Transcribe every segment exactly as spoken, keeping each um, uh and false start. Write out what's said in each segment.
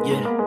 Yeah.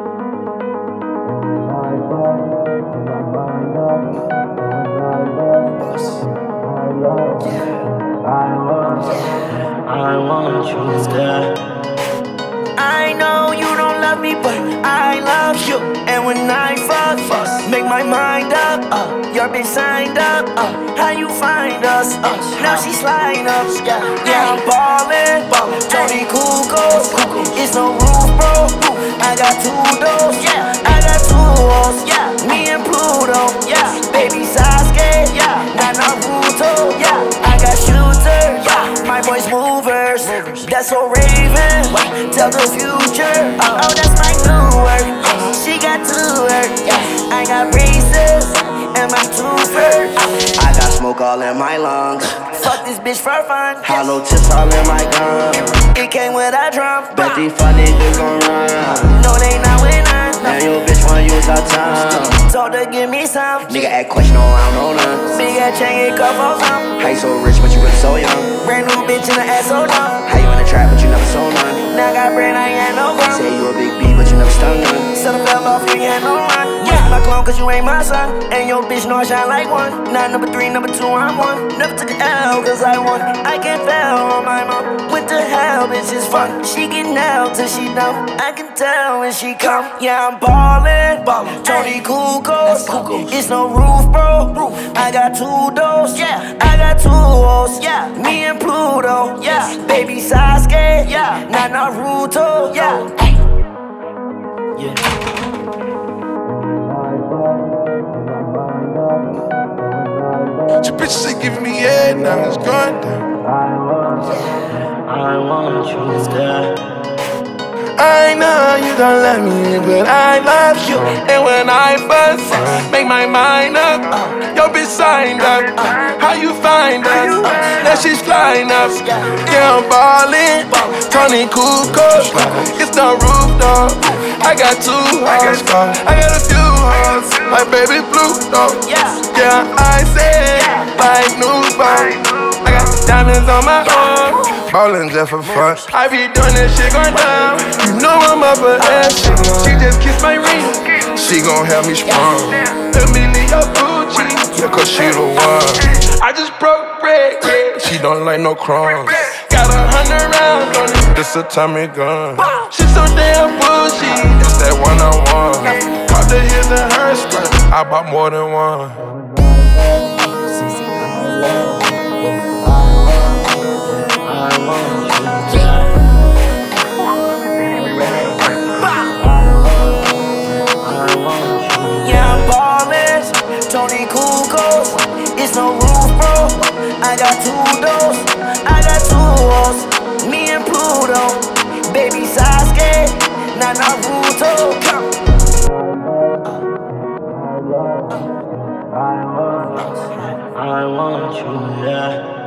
I want you, girl. I know you don't love me, but I love you. And when I fuck, fuck make my mind up. Uh, your bitch signed up. Uh, how you find us? Uh, now she sliding up. Yeah, yeah, I'm ballin'. ballin'. Tony Kukoc. It's no roof, bro. I got two doors. Yeah, I got two walls. Yeah, me and Pluto. Yeah, baby Sasuke. Yeah, not Naruto. Yeah, I got shooters. Yeah, my boys movers. That's so Raven. Tell the future. Oh, that's my new work. She got two work. I got braces and my toothbrush. I got smoke all in my lungs. Fuck this bitch for fun. Hollow tips all in my gun. It came with a drum. Bet these fuck niggas gon' run. No, they not with none. Now your bitch wanna use her tongue. Told her give me some. Nigga act question on I don't know none. Big ass chain, it cuff on some. How you so rich but you really so young? Brand new bitch in the ass so dumb. How you in the trap but you never sold none? Now I got bread, I ain't had no gun. Say you a big B but you never stung none. Son fell off, you ain't had no run. Yeah, my clone cause you ain't my son. And your bitch know I shine like one. Not number three, number two, I'm one. Never took an L cause I won. I can't fail on my mom. What the hell, bitch is fun. She get nailed till she dumb. I can tell when she come. Yeah, I'm ballin', ballin'. Tony Kukoc. It's no roof, bro. I got two doors. Yeah, I got two walls. Yeah, me and Pluto. Yeah, baby Sasuke. Yeah, not Naruto. Yeah. Yeah. Your bitch ain't giving me head, now it's going down. I want you, girl. I know you don't love me, but I love you. And when I first make my mind up, your bitch signed up. How you find us? Now she's flying up. Yeah, I'm ballin'. Tony Kukoc. It's the roof, dog. I got two hoes. I got a few hoes. My baby blue, dog. Yeah, I say like new bone. I got diamonds on my arm. Ballin' just for fun. I be doing that shit going down. You know I'm up her ass. She just kissed my ring. She gon' have me sprung. Amelia Gucci, yeah, cause she the one. I just broke bread, yeah. She don't like no crumbs. Got a hundred rounds on it. This a Tommy gun. She so damn bullshit. It's that one on one. Caught the his and her skirt. I bought more than one. Tony Kukoc, it's no roof, bro. I got two doors, I got two walls. Me and Pluto, baby Sasuke, not Naruto. I want you, yeah.